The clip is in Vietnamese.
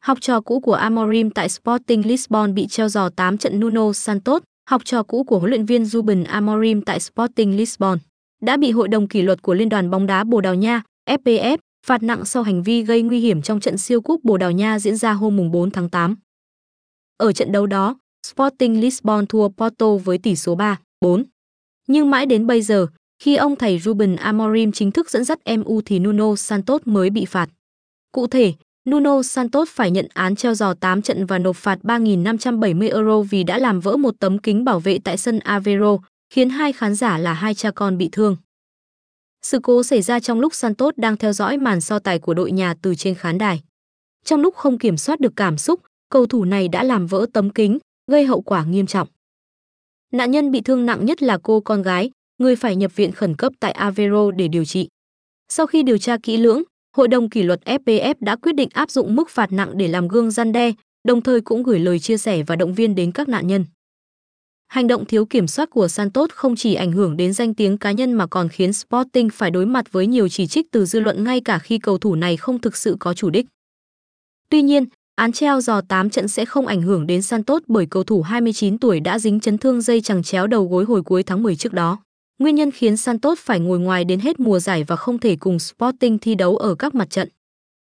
Học trò cũ của Amorim tại Sporting Lisbon bị treo giò 8 trận. Nuno Santos, học trò cũ của huấn luyện viên Ruben Amorim tại Sporting Lisbon, đã bị Hội đồng kỷ luật của Liên đoàn bóng đá Bồ Đào Nha (FPF) phạt nặng sau hành vi gây nguy hiểm trong trận siêu cúp Bồ Đào Nha diễn ra hôm 4 tháng 8. Ở trận đấu đó, Sporting Lisbon thua Porto với tỷ số 3-4. Nhưng mãi đến bây giờ, khi ông thầy Ruben Amorim chính thức dẫn dắt MU thì Nuno Santos mới bị phạt. Cụ thể, Nuno Santos phải nhận án treo giò 8 trận và nộp phạt 3.570 euro vì đã làm vỡ một tấm kính bảo vệ tại sân Aveiro, khiến hai khán giả là hai cha con bị thương. Sự cố xảy ra trong lúc Santos đang theo dõi màn so tài của đội nhà từ trên khán đài. Trong lúc không kiểm soát được cảm xúc, cầu thủ này đã làm vỡ tấm kính, gây hậu quả nghiêm trọng. Nạn nhân bị thương nặng nhất là cô con gái, người phải nhập viện khẩn cấp tại Aveiro để điều trị. Sau khi điều tra kỹ lưỡng, Hội đồng kỷ luật FPF đã quyết định áp dụng mức phạt nặng để làm gương răn đe, đồng thời cũng gửi lời chia sẻ và động viên đến các nạn nhân. Hành động thiếu kiểm soát của Santos không chỉ ảnh hưởng đến danh tiếng cá nhân mà còn khiến Sporting phải đối mặt với nhiều chỉ trích từ dư luận ngay cả khi cầu thủ này không thực sự có chủ đích. Tuy nhiên, án treo giò 8 trận sẽ không ảnh hưởng đến Santos bởi cầu thủ 29 tuổi đã dính chấn thương dây chằng chéo đầu gối hồi cuối tháng 10 trước đó. Nguyên nhân khiến Santos phải ngồi ngoài đến hết mùa giải và không thể cùng Sporting thi đấu ở các mặt trận.